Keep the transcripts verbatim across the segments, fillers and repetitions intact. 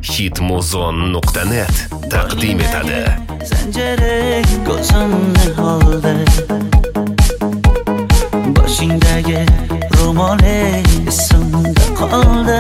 hitmuzon nuqta net taqdim etadi. Zanjiri ko'zimni holda, boshingdagi ro'moli esimda qoldi.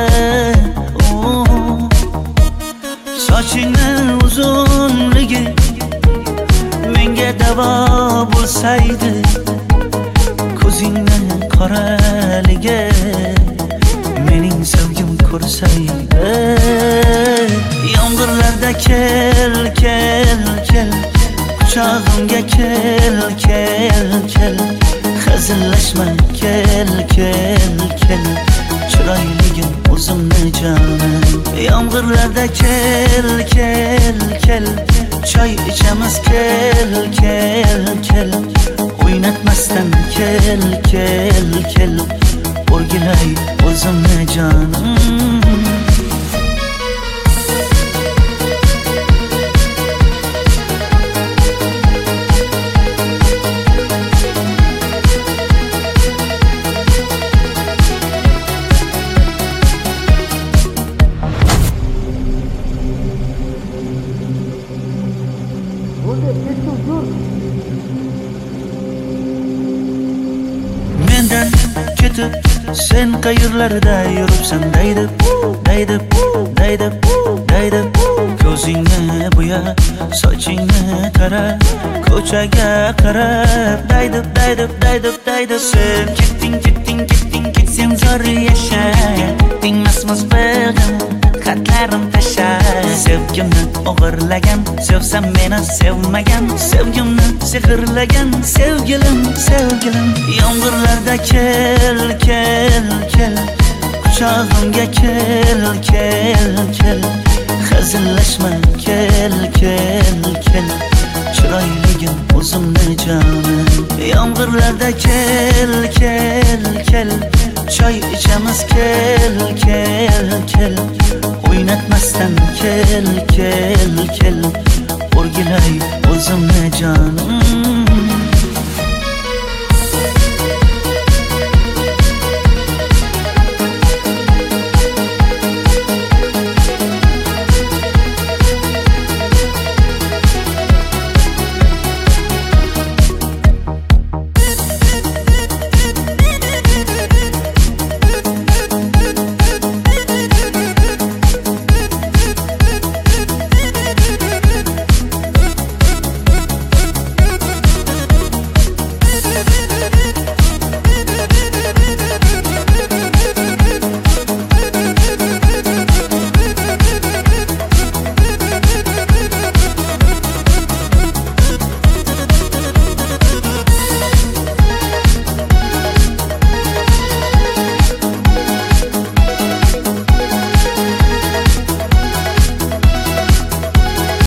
Sochingni uzunligi menga davo bo'lsaydi, ko'zingni qoraligi mening sevgim ko'rsaydi. Yomg'irlarda kel, kel, kel, quchog'imga kel, kel, kel, hazillashma kel, kel, kel, chiroyligim o'zimni jonim. Yomg'irlarda kel, kel, kel, choy ichamiz kel, kel, kel, o'ynatmasdan kel, kel, kel, o'rgilay o'zimni jonim. Mendan ketib sen qayerlarda yuribsan deydi, deydi, deydi, deydi. Ko'zingni bo'ya, sochingni tara, ko'chaga qarab deydi, deydi, deydi, deydi. Sen ketding, ketding, ketding, ketsam zo'r yasha, tingmasmiz birgam, xatlarim tasha. Sevgimni o'g'irlagan, sevsam meni sevmagan, sevgimni sehrlagan sevgilim, sevgilim. Yomg'irlarda kel, kel, kel, quchog'imga kel, kel, kel, hazillashma kel, kel, kel, chiroyligim o'zimni jonim. Yomg'irlarda kel, kel, kel, choy ichamiz kel, kel, kel, o'ynatmasdan kel, kel, kel, o'rgilay o'zimni jonim.